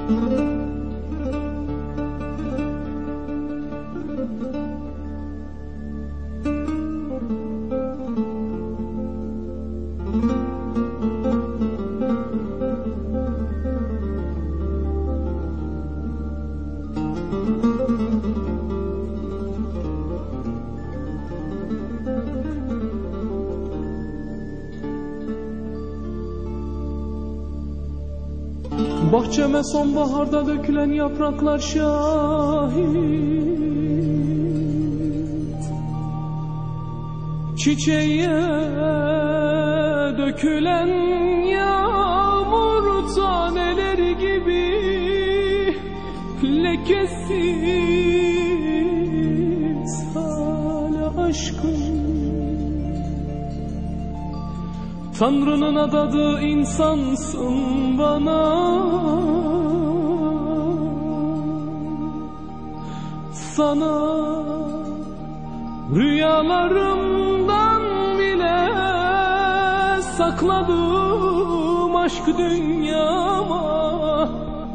Bahçeme sonbaharda dökülen yapraklar şahit, çiçeğe dökülen yağmur taneleri gibi lekesiz hala aşkım. Tanrı'nın adadığı insansın bana, sana rüyalarımdan bile sakladığım aşk dünyama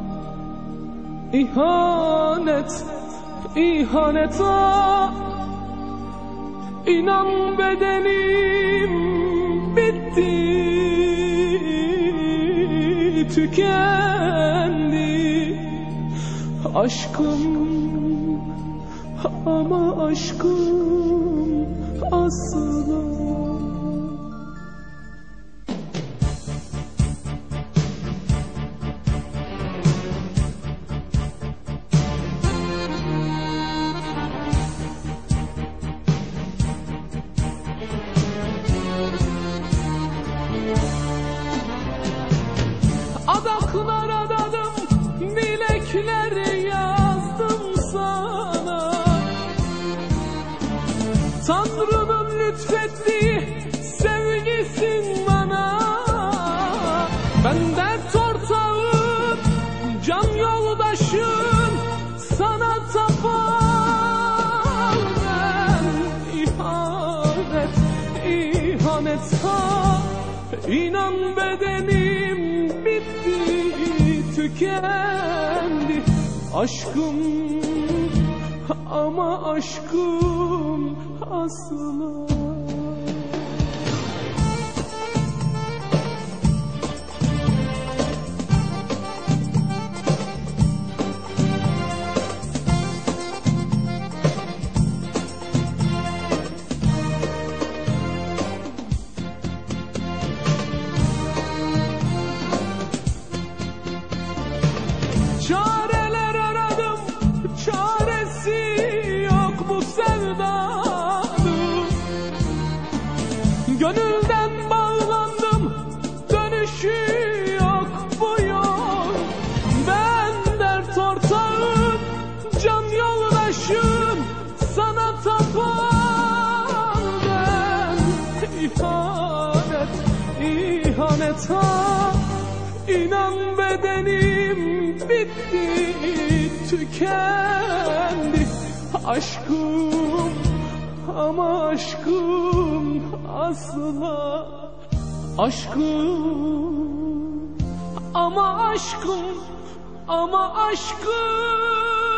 ihanet, ihanet inan bedenim bitti, tükendi aşkım, ama aşkım asla. Adaklar adadım, dilekler yazdım sana. Tanrı'nın lütfettiği sevgisin bana. Ben dert ortağın, can yoldaşın, sana tapan ben. İhanet, ihanet inan bedenim bitti, tükendi aşkım, ama aşkım asla. Çareler aradım, çaresi yok bu sevdanın. Gönülden bağlandım, dönüşü yok bu yol. Ben dert ortağın, can yoldaşın, sana tapan ben. İhanet, ihanet inan bedenim bitti, tükendi aşkım, ama aşkım asla. Aşkım, ama aşkım, ama aşkım